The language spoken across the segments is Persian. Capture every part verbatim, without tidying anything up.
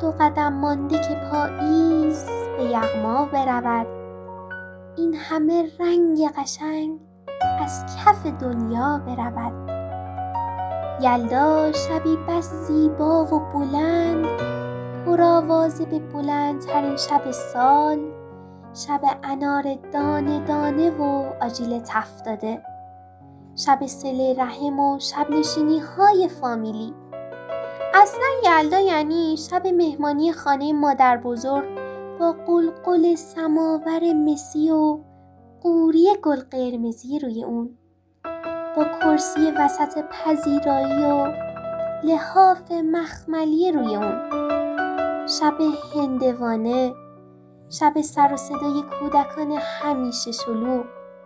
دو قدم مانده که پاییز به یغما برود. این همه رنگ قشنگ از کف دنیا برود. یلدا شبی بس زیبا و بلند، پرآوازه به بلندترین شب سال، شب انار دانه دانه و آجیل تفت داده، شب صله رحم و شب نشینی های فامیلی. اصلا یلدا یعنی شب مهمانی خانه مادر بزرگ با قلقل سماور مسی و قوری گل قرمزی روی اون، با کرسی وسط پذیرایی و لحاف مخملی روی اون. شب هندوانه، شب سر و صدای کودکان همیشه شلوغ.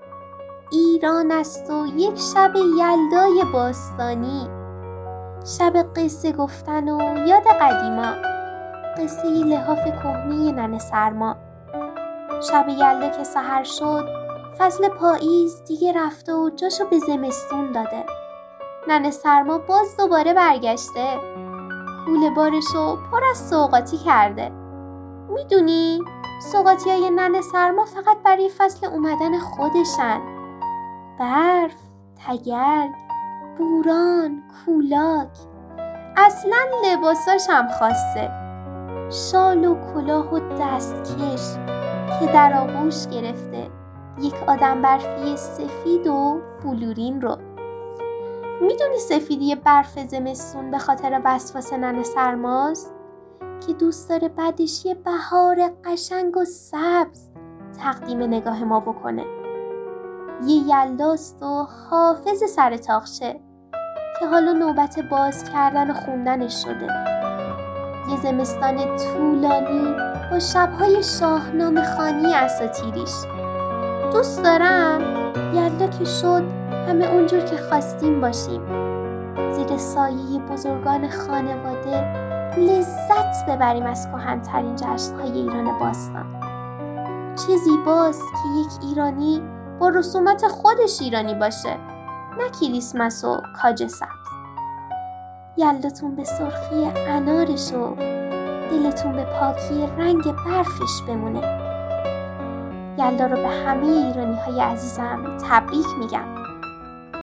ایران است و یک شب یلدای باستانی، شب قصه گفتن و یاد قدیما، قصه لحاف کهنه ننه سرما. شب یلدا که سحر شد، فصل پاییز دیگه رفته و جاشو به زمستون داده. ننه سرما باز دوباره برگشته، کوله بارشو پر از سوغاتی کرده. میدونی سوغاتی های ننه سرما فقط برای فصل اومدن خودشن. برف، تگرگ، بوران، کولاک. اصلا لباساش هم خاصه، شال و کلاه و دستکش که در آغوش گرفته یک آدم برفی سفید و بلورین رو. میدونی سفیدی برف زمستون به خاطر وسواس ننه سرماست که دوست داره بعدش یه بهار قشنگ و سبز تقدیم نگاه ما بکنه. یه یلداست و حافظ سر تاقچه که حالا نوبت باز کردن و خوندنش شده. یه زمستان طولانی با شبهای شاهنامه خوانی اساطیریش. دوست دارم یلدا که شد همه اونجور که خواستیم باشیم، زیر سایه بزرگان خانواده لذت ببریم از کهن‌ترین جشن‌های ایران باستان. چه زیباست که یک ایرانی با رسومات خودش ایرانی باشه، نه کریسمس و کاج سبز. یلداتون به سرخی انارش و دلتون به پاکی رنگ برفش بمونه. یلدا رو به همه ایرانی های عزیزم تبریک میگم.